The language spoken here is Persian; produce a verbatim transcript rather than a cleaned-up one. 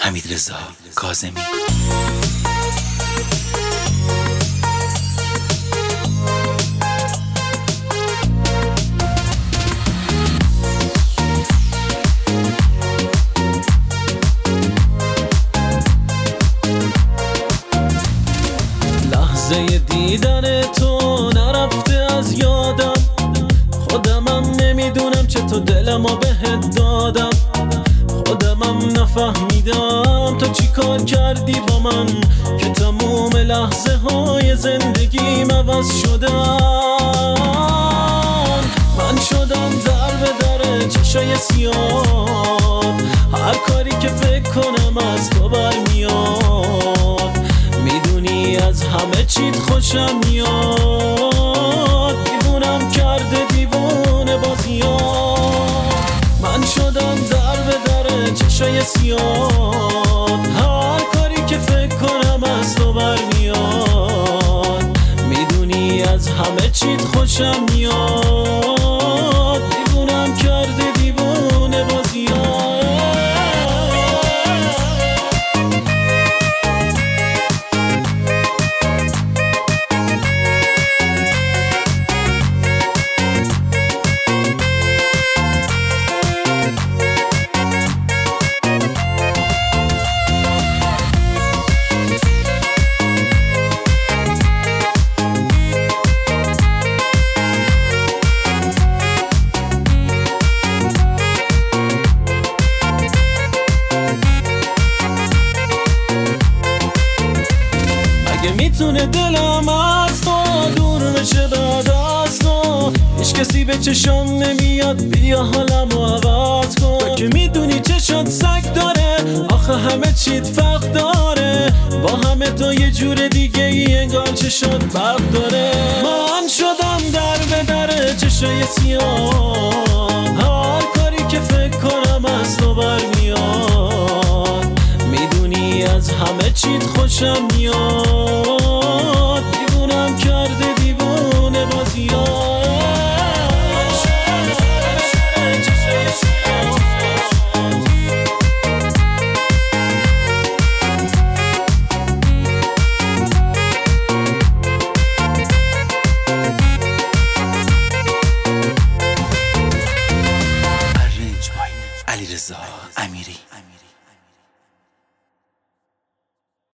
حمیدرضا کاظمی. لحظه دیدن تو نرفته از یادم، خودمم نمیدونم چطور دلمو بهت دادم، خودمم نفهمیدم تو چی کار کردی با من که تموم لحظه های زندگیم عوض شدن. من شدم در به در چشای سیاه، هر کاری که فکر کنم از تو برمیاد، میدونی از همه چیت خوشم میاد، دیوونم کرده دیوونه بازیات. من شدم در به در چشای سیاه، هر کاری که فکر کنم از تو برمیاد، میدونی از همه چیت خوشم میاد، دیوونم کرده دیوونه بازیات. میتونه دلم از تو دور نشه بعد از تو، هیچ کسی به چشم نمیاد بیا حالمو عوض کن، که میدونی چشات سگ داره آخه همه چیت فرق داره، با همه تو یه جور دیگه ای انگار چشات برق داره. من شدم در به در چشای سیاه، هر کاری که فکر کنم از تو برمیاد، میدونی از همه چیت خوشم میاد،